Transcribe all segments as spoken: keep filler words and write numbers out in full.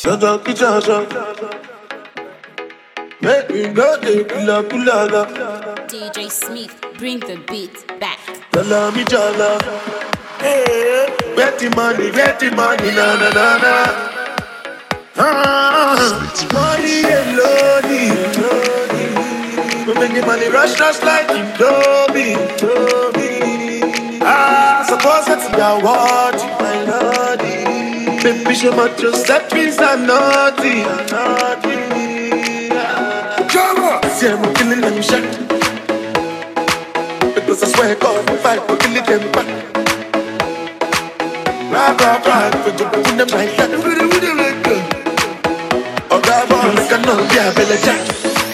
Jaja ki jaja, make me know the kula kula la. D J Smith, bring the beat back. Jala mi jala, hey, betty money, betty money, na na na na. Ah, money alone, we make the money rush rush like you know me, know me. Ah, suppose that's your word, my lordy. Baby, show my just that means I'm naughty, I'm naughty. Come on, see I'm killing them shot. Because I swear God, if I go kill them back. Rah rah rah, put you in them like that. Oh God, boy, I know be a belly jack.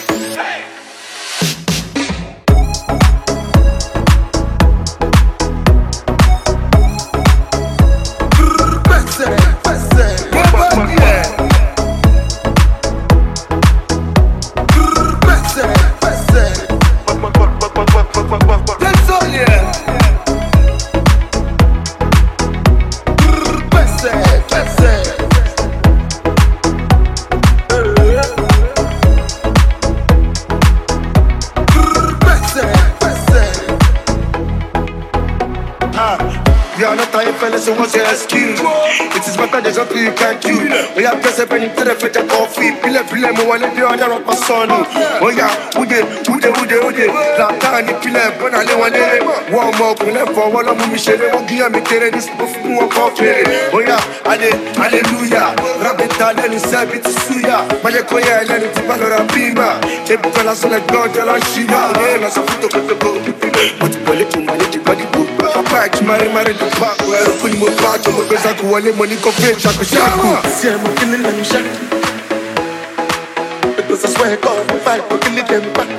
So what's your excuse? It is better there's nothing you can't do. We have pressed a penny to the fetch a coffee. Pile pile mo wale di under up a son. Oh yeah, ude ude ude ude. La tani pile bona le wale. One more kule for wala mu mishere. One dia me tere this buff mu coffee. Oh yeah, ale hallelujah. Rabeta le ni sabi tsuya. Maje koya le ni tibalora bima. Ebu kala sole God la shia. Na so futo kuto go. But pole tu mali ti body go. Papa ki mari mari the back. Kuni mo pato mo pesa ku wale money ko fe chako chako. See I'm killing them shot. Because I swear God, if I go kill them back.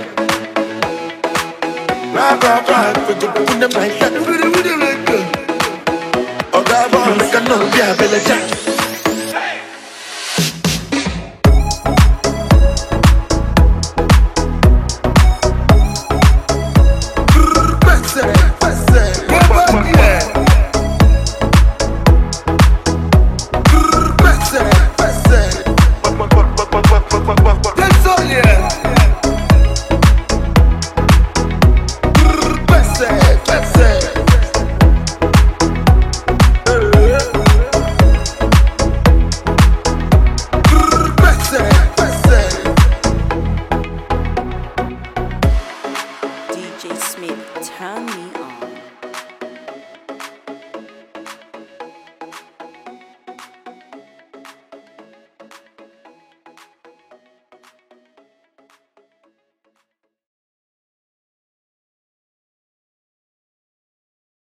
Rah rah rah, put you in them like that. Oh God, boy, I know be a belly jack.